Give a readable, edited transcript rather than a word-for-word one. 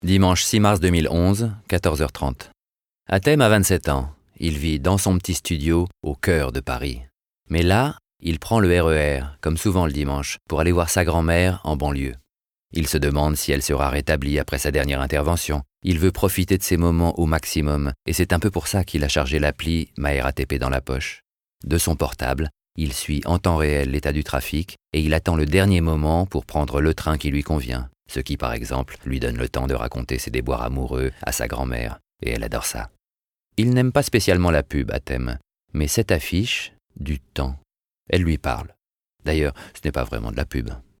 Dimanche 6 mars 2011, 14h30. Athème a 27 ans. Il vit dans son petit studio au cœur de Paris. Mais là, il prend le RER, comme souvent le dimanche, pour aller voir sa grand-mère en banlieue. Il se demande si elle sera rétablie après sa dernière intervention. Il veut profiter de ces moments au maximum, et c'est un peu pour ça qu'il a chargé l'appli MyRATP dans la poche. De son portable, il suit en temps réel l'état du trafic et il attend le dernier moment pour prendre le train qui lui convient, ce qui par exemple lui donne le temps de raconter ses déboires amoureux à sa grand-mère, et elle adore ça. Il n'aime pas spécialement la pub, Athème, mais cette affiche, du temps, elle lui parle. D'ailleurs, ce n'est pas vraiment de la pub.